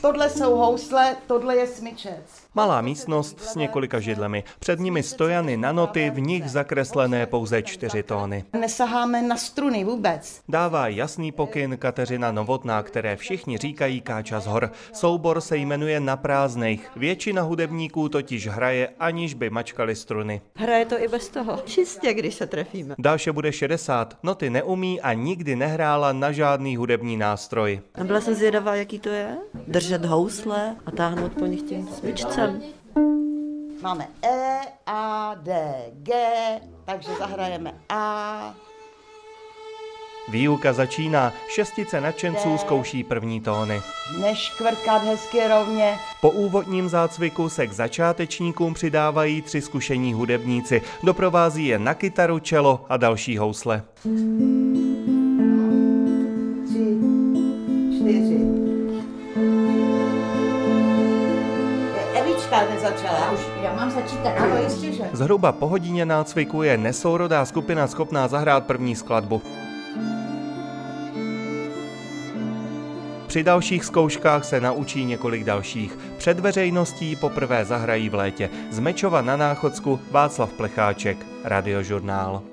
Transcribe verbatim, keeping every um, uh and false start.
Tohle jsou housle, tohle je smyčec. Malá místnost s několika židlemi. Před nimi stojany na noty, v nich zakreslené pouze čtyři tóny. Nesaháme na struny vůbec. Dává jasný pokyn Kateřina Novotná, které všichni říkají Káča z hor. Soubor se jmenuje Na prázdnejch. Většina hudebníků totiž hraje, aniž by mačkali struny. Hraje to i bez toho. Čistě, když se trefíme. Dáše bude šedesát. Noty neumí a nikdy nehrála na žádný hudební nástroj. A byla jsem zvědavá, jaký to je. Držet housle a táhnout po nich tím smyčcem. Máme E, A, D, G, takže zahrajeme A. Výuka začíná, šestice nadšenců zkouší první tóny. Neškvrkat hezky rovně. Po úvodním zácviku se k začátečníkům přidávají tři zkušení hudebníci. Doprovází je na kytaru, čelo a další housle. Tři, čtyři. Evička nezačala. Už, já mám začítat. Ano, jistě, že. Zhruba po hodině nácviku je nesourodá skupina schopná zahrát první skladbu. Při dalších zkouškách se naučí několik dalších. Před veřejností poprvé zahrají v létě. Z Mečova na Náchodsku Václav Plecháček, Radiožurnál.